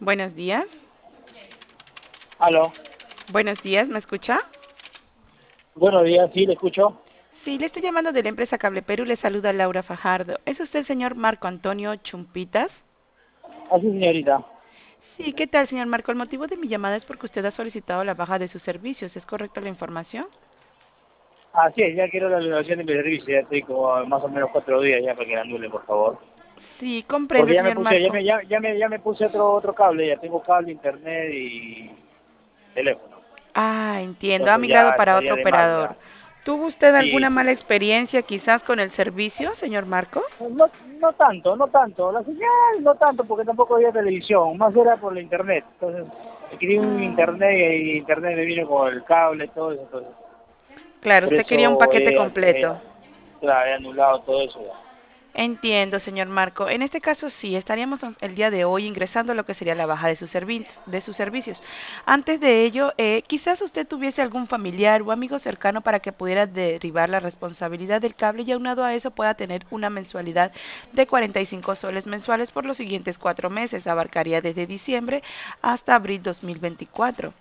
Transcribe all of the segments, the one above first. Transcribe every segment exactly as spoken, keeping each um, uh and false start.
Buenos días. Aló, Buenos días, ¿me escucha? buenos días, sí, le escucho. Sí, le estoy llamando de la empresa Cable Perú, le saluda Laura Fajardo. ¿Es usted el señor Marco Antonio Chumpitas? Así, señorita. Sí, ¿qué tal, señor Marco? El motivo de mi llamada es porque usted ha solicitado la baja de sus servicios. ¿Es correcta la información? Así es, ya quiero la renovación de mi servicio, ya estoy como a más o menos cuatro días ya para que la anule, por favor. Sí, comprendo, Porque ya me señor puse, ya Marco. me, ya, ya me, ya me puse otro, otro cable, ya tengo cable, internet y teléfono. Ah, entiendo, ha Entonces migrado ya para estaría otro de más ya. operador. ¿Tuvo usted Sí, alguna sí, mala sí. experiencia quizás con el servicio, señor Marco? No, no tanto, no tanto. La señal no tanto porque tampoco había televisión, más era por la internet. Entonces, quería un Ah, internet y internet me vino con el cable y todo eso. Entonces, claro, por usted quería un eso paquete he, he, completo. claro, he anulado todo eso ya. Entiendo, señor Marco. En este caso sí, estaríamos nos- el día de hoy ingresando a lo que sería la baja de sus servi- de sus servicios. Antes de ello, eh, quizás usted tuviese algún familiar o amigo cercano para que pudiera derivar la responsabilidad del cable y aunado a eso pueda tener una mensualidad de cuarenta y cinco soles mensuales por los siguientes cuatro meses. Abarcaría desde diciembre hasta abril dos mil veinticuatro.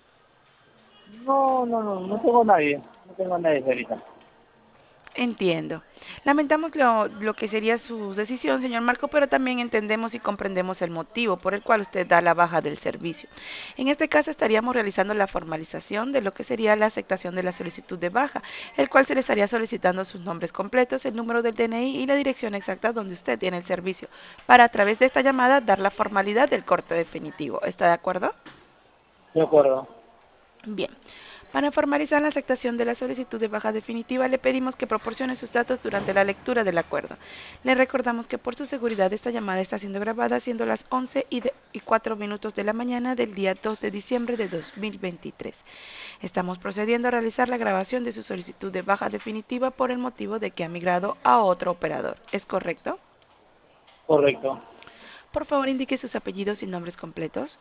No, no, no, no tengo nadie. No tengo nadie ahorita. Entiendo. Lamentamos lo, lo que sería su decisión, señor Marco, pero también entendemos y comprendemos el motivo por el cual usted da la baja del servicio. En este caso estaríamos realizando la formalización de lo que sería la aceptación de la solicitud de baja, el cual se le estaría solicitando sus nombres completos, el número del D N I y la dirección exacta donde usted tiene el servicio, para a través de esta llamada dar la formalidad del corte definitivo. ¿Está de acuerdo? De acuerdo. Bien, para formalizar la aceptación de la solicitud de baja definitiva, le pedimos que proporcione sus datos durante la lectura del acuerdo. Le recordamos que por su seguridad esta llamada está siendo grabada siendo las once y, de, y cuatro minutos de la mañana del día dos de diciembre de dos mil veintitrés. Estamos procediendo a realizar la grabación de su solicitud de baja definitiva por el motivo de que ha migrado a otro operador. ¿Es correcto? Correcto. Por favor, indique sus apellidos y nombres completos.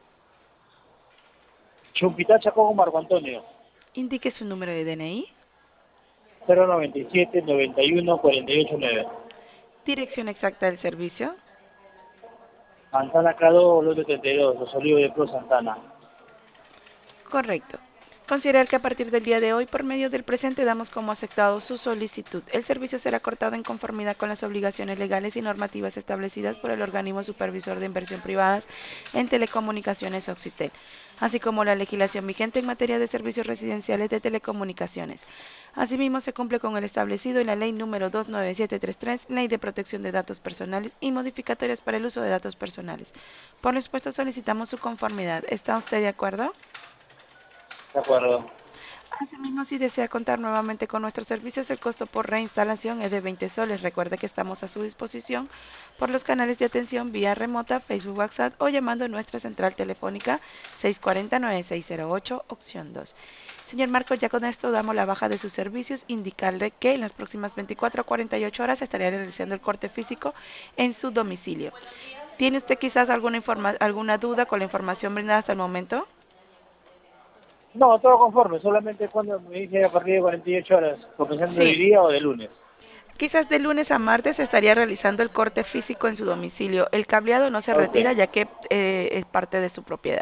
Chumpitacha con Marco Antonio. Indique su número de D N I. cero noventa y siete, noventa y uno, cuarenta y ocho, nueve. Dirección exacta del servicio. Santana Cado, Lote treinta y dos, Los Olivos de Pro Santana. Correcto. Considerar que a partir del día de hoy, por medio del presente, damos como aceptado su solicitud. El servicio será cortado en conformidad con las obligaciones legales y normativas establecidas por el organismo supervisor de inversión privadas en telecomunicaciones Oxitel, así como la legislación vigente en materia de servicios residenciales de telecomunicaciones. Asimismo, se cumple con el establecido en la Ley número dos nueve siete tres tres, Ley de Protección de Datos Personales y modificatorias para el uso de datos personales. Por lo expuesto, solicitamos su conformidad. ¿Está usted de acuerdo? De acuerdo. Asimismo, si desea contar nuevamente con nuestros servicios, el costo por reinstalación es de veinte soles. Recuerde que estamos a su disposición por los canales de atención vía remota, Facebook, WhatsApp o llamando a nuestra central telefónica seis cuatro cero, nueve seis cero ocho, opción dos. Señor Marcos, ya con esto damos la baja de sus servicios, indicarle que en las próximas veinticuatro a cuarenta y ocho horas estaría realizando el corte físico en su domicilio. ¿Tiene usted quizás alguna, informa alguna duda con la información brindada hasta el momento? No, todo conforme, solamente cuando me dice a partir de cuarenta y ocho horas, comenzando de Sí, día o de lunes. quizás de lunes a martes estaría realizando el corte físico en su domicilio. El cableado no se Ok. retira ya que eh, es parte de su propiedad.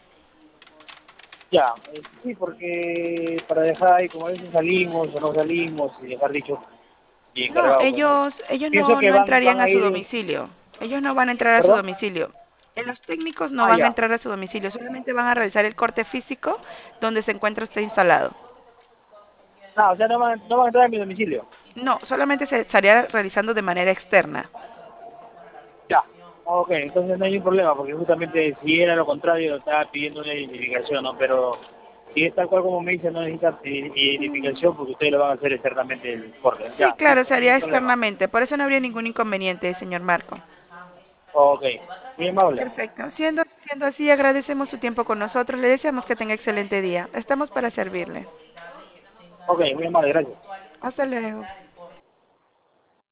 Ya, eh, sí, porque para dejar ahí, como a veces salimos o no salimos, y dejar dicho y No, encargado, pues no. ellos, ellos Pienso no, que no van, entrarían van a a su ir, domicilio. Ellos no van a entrar a su ¿perdón? domicilio. Eh, Los técnicos no Ah, van a ya. entrar a su domicilio, solamente van a realizar el corte físico donde se encuentra usted instalado. No, o sea, no van, no van a entrar a mi domicilio. No, solamente se estaría realizando de manera externa. Ya. Ok, entonces no hay un problema, porque justamente si era lo contrario, estaba pidiendo una identificación, ¿no? Pero si es tal cual como me dice, no necesita i- Mm, identificación porque ustedes lo van a hacer externamente el corte. sí, Ya, claro, listo, se no hay haría problema. externamente. Por eso no habría ningún inconveniente, señor Marco. Ok, muy amable. Perfecto. Siendo, siendo así, agradecemos su tiempo con nosotros. Le deseamos que tenga excelente día. Estamos para servirle. Ok, muy amable, gracias. Hasta luego.